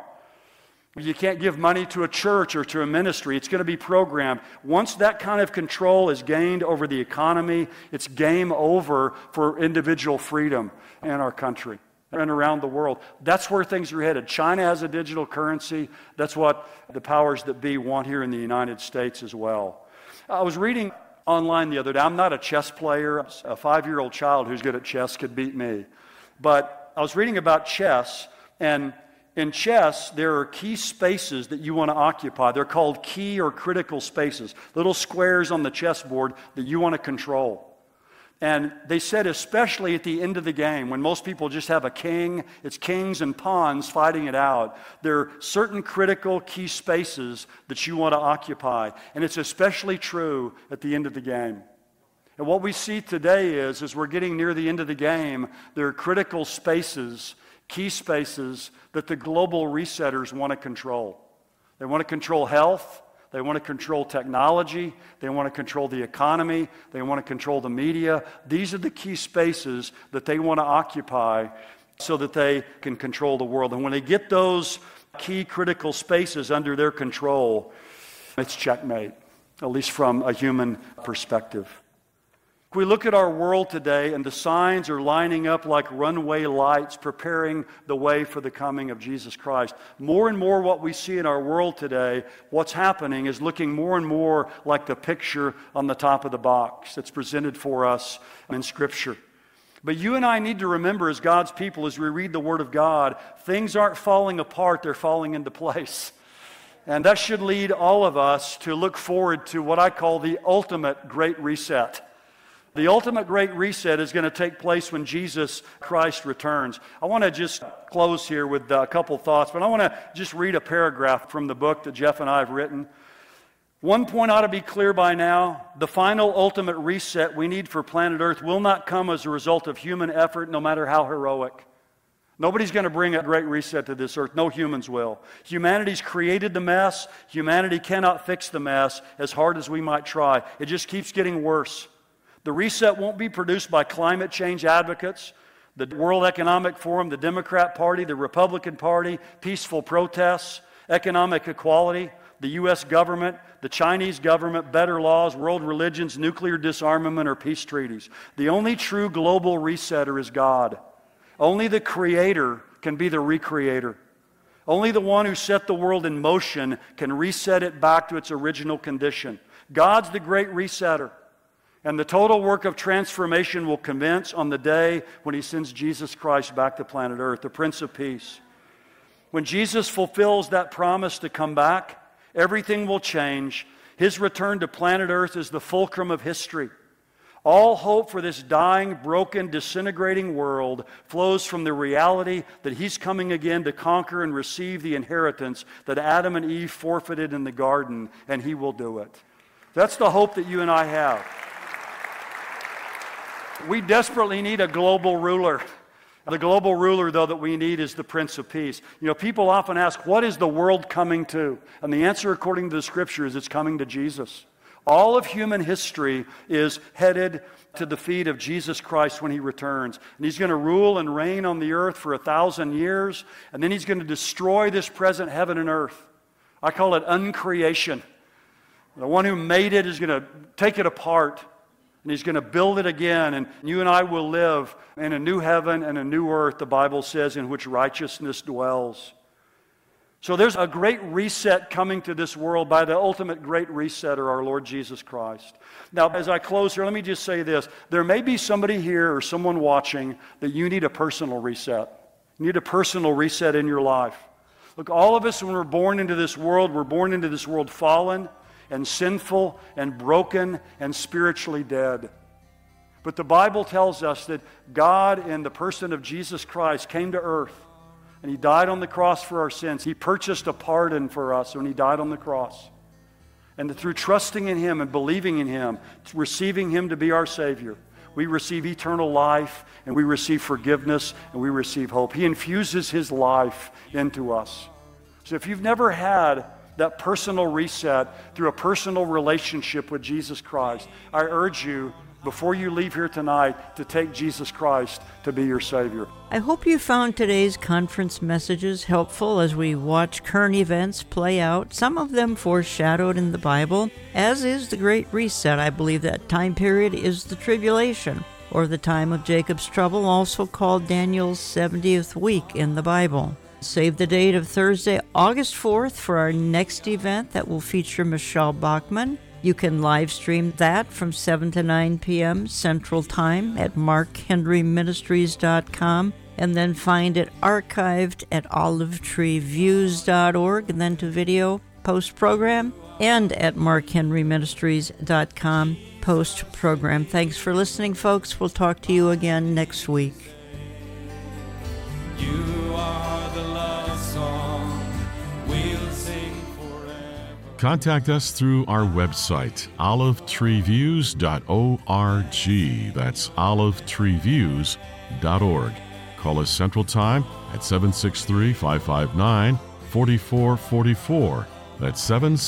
You can't give money to a church or to a ministry. It's going to be programmed. Once that kind of control is gained over the economy, it's game over for individual freedom in our country and around the world. That's where things are headed. China has a digital currency. That's what the powers that be want here in the United States as well. I was reading online the other day. I'm not a chess player. A 5-year-old child who's good at chess could beat me. But I was reading about chess, and in chess, there are key spaces that you want to occupy. They're called key or critical spaces, little squares on the chessboard that you want to control. And they said especially at the end of the game, when most people just have a king, it's kings and pawns fighting it out, there are certain critical key spaces that you want to occupy. And it's especially true at the end of the game. And what we see today is, as we're getting near the end of the game, there are critical spaces, key spaces that the global resetters want to control. They want to control health. They want to control technology. They want to control the economy. They want to control the media. These are the key spaces that they want to occupy so that they can control the world. And when they get those key critical spaces under their control, it's checkmate, at least from a human perspective. We look at our world today, and the signs are lining up like runway lights, preparing the way for the coming of Jesus Christ. More and more what we see in our world today, what's happening is looking more and more like the picture on the top of the box that's presented for us in Scripture. But you and I need to remember, as God's people, as we read the Word of God, things aren't falling apart, they're falling into place. And that should lead all of us to look forward to what I call the ultimate great reset. The ultimate great reset is going to take place when Jesus Christ returns. I want to just close here with a couple thoughts, but I want to just read a paragraph from the book that Jeff and I have written. One point ought to be clear by now. The final ultimate reset we need for planet Earth will not come as a result of human effort, no matter how heroic. Nobody's going to bring a great reset to this earth. No humans will. Humanity's created the mess. Humanity cannot fix the mess as hard as we might try. It just keeps getting worse. The reset won't be produced by climate change advocates, the World Economic Forum, the Democrat Party, the Republican Party, peaceful protests, economic equality, the U.S. government, the Chinese government, better laws, world religions, nuclear disarmament, or peace treaties. The only true global resetter is God. Only the Creator can be the recreator. Only the one who set the world in motion can reset it back to its original condition. God's the great resetter. And the total work of transformation will commence on the day when He sends Jesus Christ back to planet Earth, the Prince of Peace. When Jesus fulfills that promise to come back, everything will change. His return to planet Earth is the fulcrum of history. All hope for this dying, broken, disintegrating world flows from the reality that He's coming again to conquer and receive the inheritance that Adam and Eve forfeited in the garden, and He will do it. That's the hope that you and I have. We desperately need a global ruler. The global ruler, though, that we need is the Prince of Peace. You know, people often ask, what is the world coming to? And the answer, according to the Scripture, is it's coming to Jesus. All of human history is headed to the feet of Jesus Christ when He returns. And He's going to rule and reign on the earth for 1,000 years, and then He's going to destroy this present heaven and earth. I call it uncreation. The one who made it is going to take it apart, and He's going to build it again, and you and I will live in a new heaven and a new earth, the Bible says, in which righteousness dwells. So there's a great reset coming to this world by the ultimate great resetter, our Lord Jesus Christ. Now, as I close here, let me just say this. There may be somebody here or someone watching that you need a personal reset. You need a personal reset in your life. Look, all of us, when we're born into this world fallen and sinful and broken and spiritually dead. But the Bible tells us that God, in the person of Jesus Christ, came to earth And he died on the cross for our sins. He purchased a pardon for us when he died on the cross. And through trusting in him and believing in him, receiving him to be our Savior, we receive eternal life, and we receive forgiveness, and we receive hope. He infuses his life into us. So if you've never had that personal reset through a personal relationship with Jesus Christ, I urge you, before you leave here tonight, to take Jesus Christ to be your Savior. I hope you found today's conference messages helpful as we watch current events play out, some of them foreshadowed in the Bible, as is the Great Reset. I believe that time period is the tribulation, or the time of Jacob's trouble, also called Daniel's 70th week in the Bible. Save the date of Thursday, August 4th for our next event that will feature Michelle Bachman. You can live stream that from 7 to 9 p.m. Central Time at markhenryministries.com, and then find it archived at olivetreeviews.org, and then to video post-program, and at markhenryministries.com post-program. Thanks for listening, folks. We'll talk to you again next week. You are the love song we'll sing forever. Contact us through our website, olivetreeviews.org. That's olivetreeviews.org. Call us Central Time at 763-559-4444. That's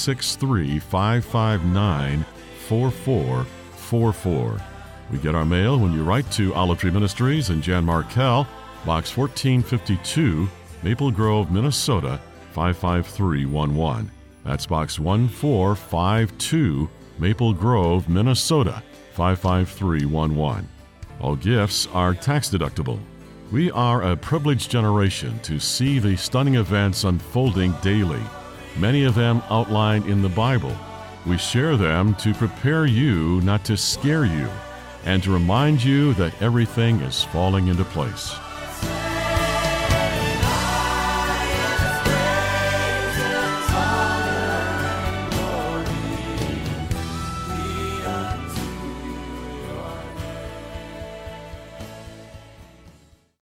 763-559-4444. We get our mail when you write to Olive Tree Ministries in Jan Markell, Box 1452, Maple Grove, Minnesota, 55311. That's Box 1452, Maple Grove, Minnesota, 55311. All gifts are tax deductible. We are a privileged generation to see the stunning events unfolding daily, many of them outlined in the Bible. We share them to prepare you, not to scare you, and to remind you that everything is falling into place.